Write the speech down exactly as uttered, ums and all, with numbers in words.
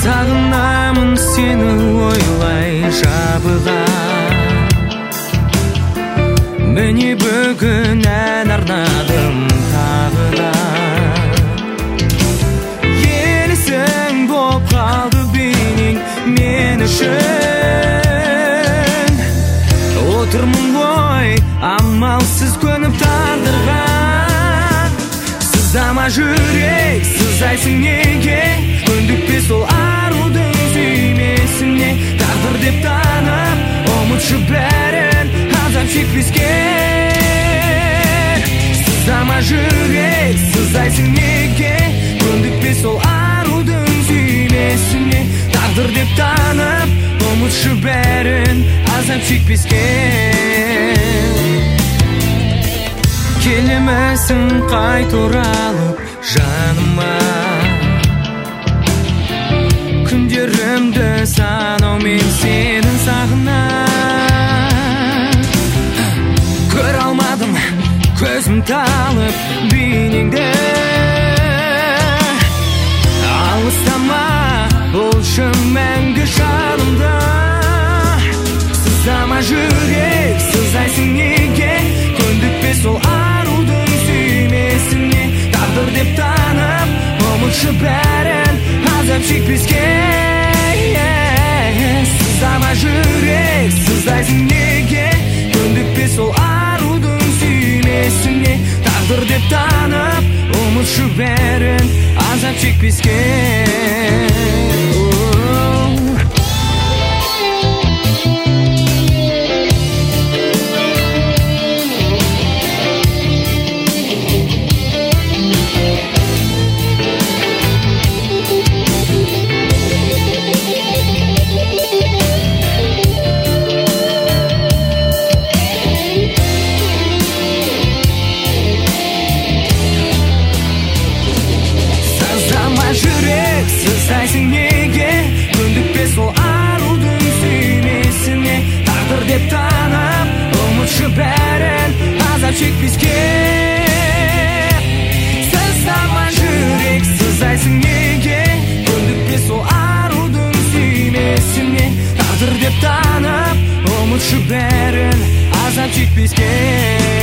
Сағынамын сені ойлай жабыған. Міне бүгін ән арнадым тағы да. Елесің боп қалды бейнең мен үшін. Отырмын ғой амалсыз көніп тағдырға. Сыздама жүрек, сыздайсың неге? Көндікпе сол арудың сүймесіне. Тағдыр деп танып, ұмытшы бәрін, азап шекпеске. Сыздама жүрек, сыздайсың неге? Көндікпе сол арудың сүймесіне. Тағдыр деп танып, ұмытшы бәрін, азап шекпеске. Келемесің қайт оралып жаныма. Күндерімді санаумен сенің сағынам. Көре алмадым көзім талып бейнеңді. Алыстама болшы мәңгі жанымда. Сыздама жүрек, сыздайсың неге? Көндікпе сол арудың сүймесіне. Тағдыр деп танып, ұмытшы бәрін, азап шекпеске. Сыздама жүрек, сыздайсың неге? Көндікпе сол арудың сүймесіне. Тағдыр деп танып, ұмытшы бәрін, азап шекпеске. Сыздайсың неге? Көндікпе сол арудың сүймесіне. Тағдыр деп танып, ұмытшы бәрін, азап шекпеске. Сыздама жүрек, сыздайсың неге? Көндікпе сол арудың сүймесіне. Тағдыр деп танып, ұмытшы бәрін, азап шекпеске.